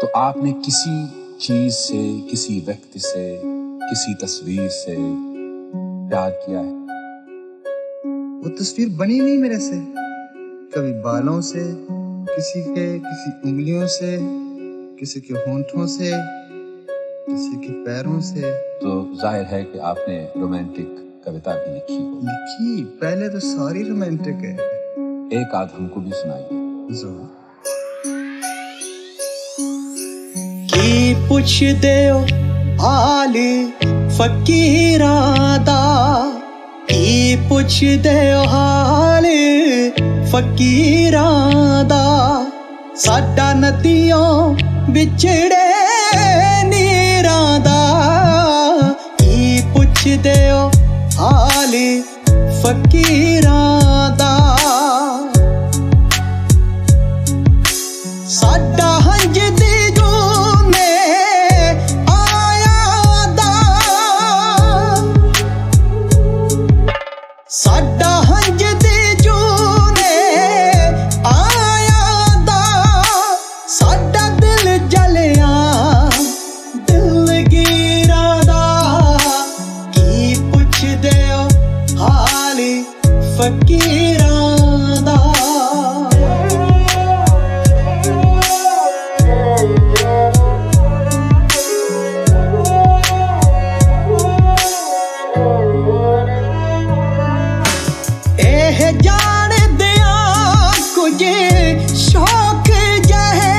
तो आपने किसी चीज से, किसी व्यक्ति से, किसी तस्वीर से प्यार किया है? वो तस्वीर बनी नहीं मेरे से, कभी बालों से, किसी उंगलियों से, किसी के होंठों से, किसी के पैरों से। तो जाहिर है कि आपने रोमांटिक कविता भी लिखी हो। लिखी, पहले तो सारी रोमांटिक है। एक आध हमको भी सुनाइए। की पुछदे हो हाल फकीरां दा, की पुछदे हो हाल फकीरां दा, साडा नदियों विछड़े नीरां दा। की पुछदे हो हाल फकीरां दा, साडा हंज दी जूने आया दा, साडा हंज दी जूने आया दा, साडा दिल जलिया दिलगीरा दा। की पुछदे हो हाल फकीरां दा। जान दिया कुछ शौक जहे,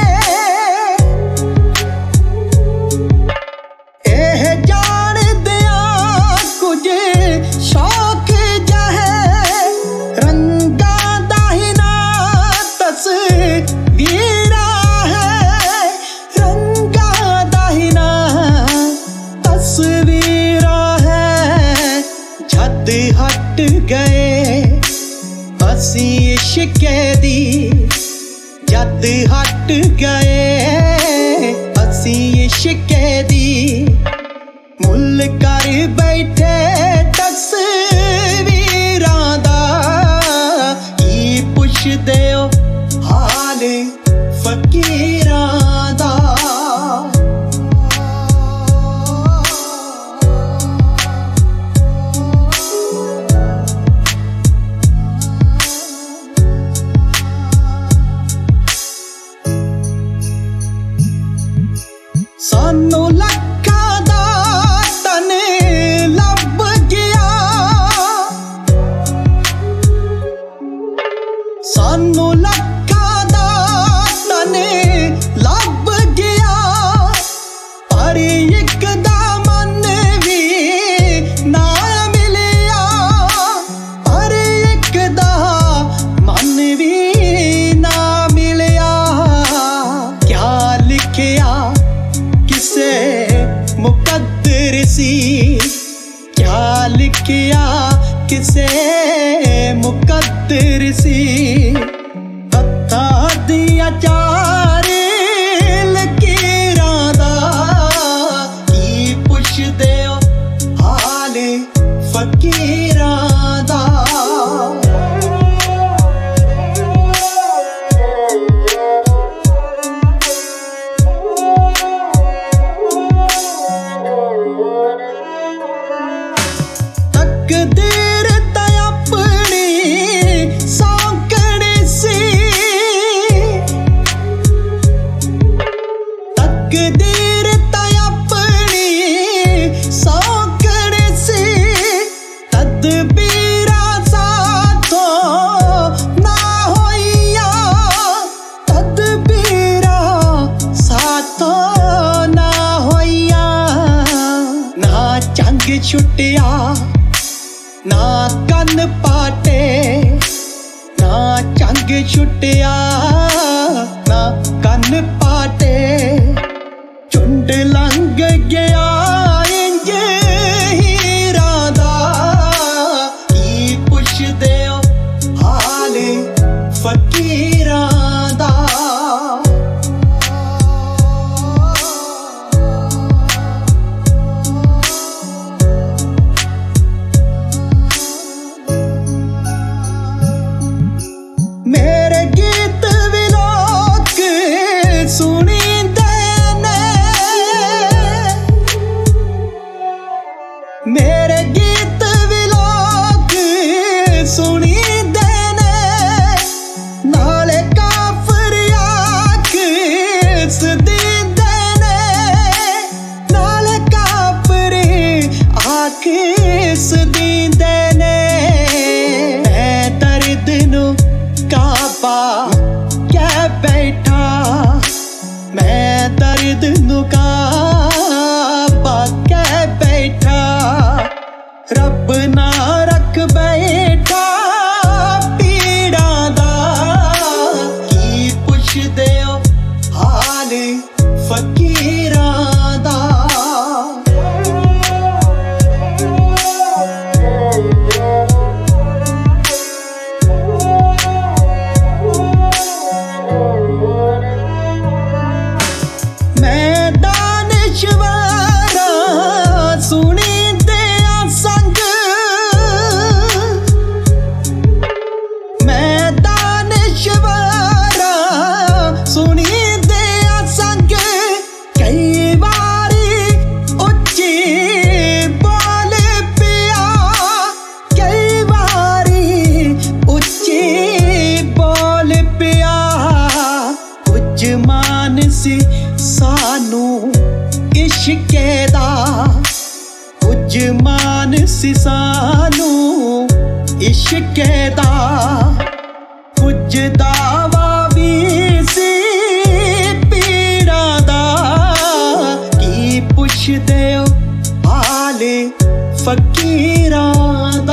जान दिया कुछ शौक जहे, रंगा दाहिना तस्वीरा है, रंगा दाहिना तस्वीरा है। छत हट गए असी इश्क़ दी, जद हट गए असी इश्क़ दी, मुल कर बैठे तस्वीरां दा। की पुछदे हो हाल फकीरां दा। सानू लखा दा तन लब गया, सानू लखा दा तन लब गया, पर एक दा मन भी ना मिलिया, पर एक दा मन भी ना मिलिया। क्या लिखिया किसे मुकद्दर सी, क्या लिखिया किसे मुकद्दर सी, हत्था दिया चार लकीरां दा। की पुछदे हो हाल फकीरां दा। तकदीर ते अपनी सौंकड़ी सी, तकदीर ते अपनी सौंकड़ी सी, तदबीरा साथों ना होइया, तदबीरा साथों ना होइया। ना चंग छुटिया ना कन पाटे, ना चंग छुटिया ना कन पाटे, झुंड लंघ गया इंज हीरां दा। की पुछदे हो हाल फकीरां दा। मेरे गीत विलोक बैठा मैं दर्द नुकाबा के बैठा रब ना रख बैठा पीड़ा दा की पुछदे हो हाल फकीरां दा सानू इश्के दा कुछ मान सी सानू इश्के दा कुछ दावा भी सी पीड़ा दा की पुछदे हो हाल फकीरां दा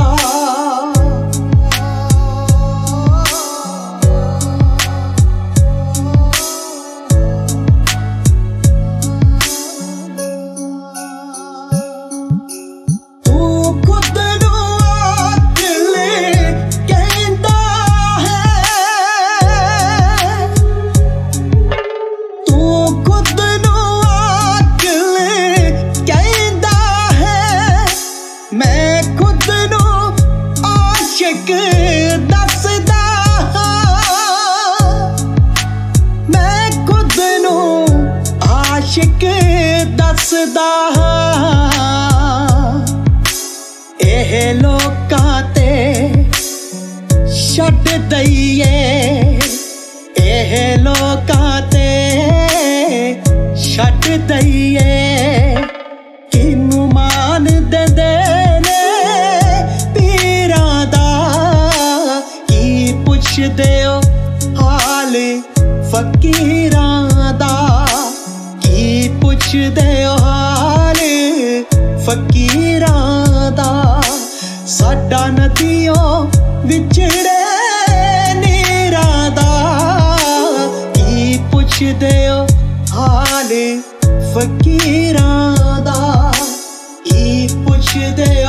दसदा मैं खुद नू आशिक दसदा एह लोकां ते छड्ड दईए एह लोकां ते छड्ड दईए किनू मान देंदे पुछदे हो हाल फकीरां दा की पुछदे हो हाल फकीरां दा साडा नदियों विछड़े नीरां दा की पुछदे हो हाल फकीरां दा की पुछदे